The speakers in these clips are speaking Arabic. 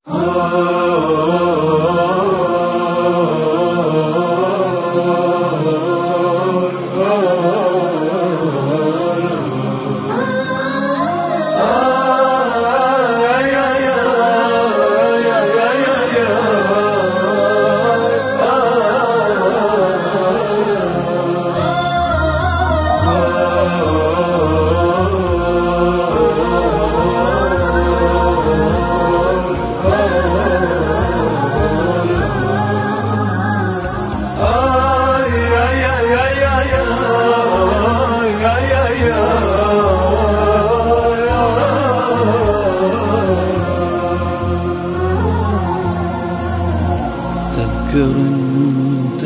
تذكر انت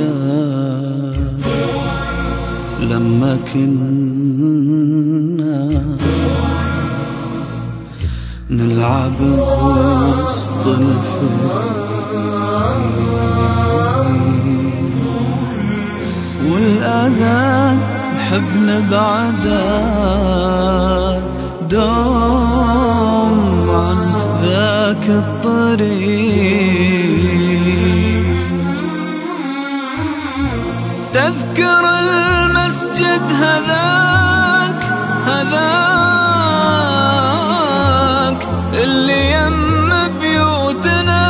لما كنا نلعب وسط الفريق والآن نحب نبعدك دوم عن ذاك الطريق. تذكر المسجد هذاك اللي يم بيوتنا،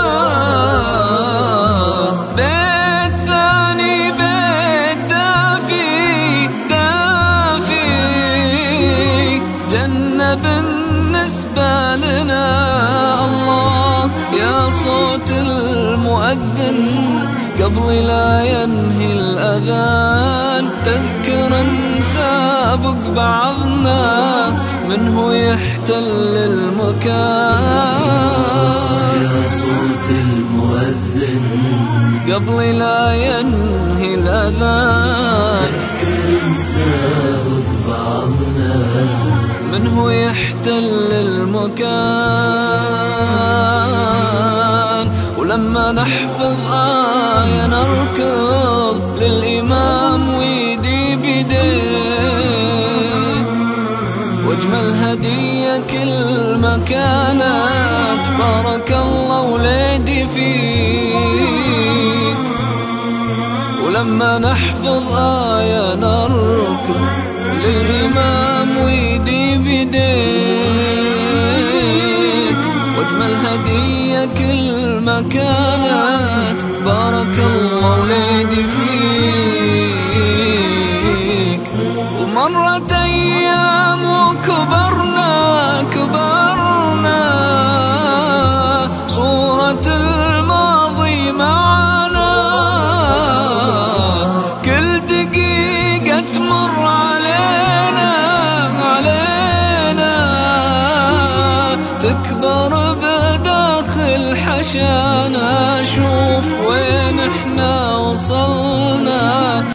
بيت ثاني بيت دافي جنة بالنسبة لنا. الله يا صوت المؤذن قبل لا ينهي الأذان، تذكرا سابق بعضنا منه يحتل المكان. يا صوت المؤذن قبل لا ينهي الأذان، تذكرا سابق بعضنا منه يحتل المكان. ولما نحفظ آية نركض للإمام ويدي بيديك، واجمل هدية كل ما كانت بارك الله وليدي فيك. ولما نحفظ آية نركض للإمام ويدي بيديك، واجمل هدية كل ما كانت بارك الله وليدي فيك. ومرت أيام وكبرنا صورة الماضي معنا، كل دقيقة تمر علينا تكبر بداخل حشانا. شوف وين احنا وصلنا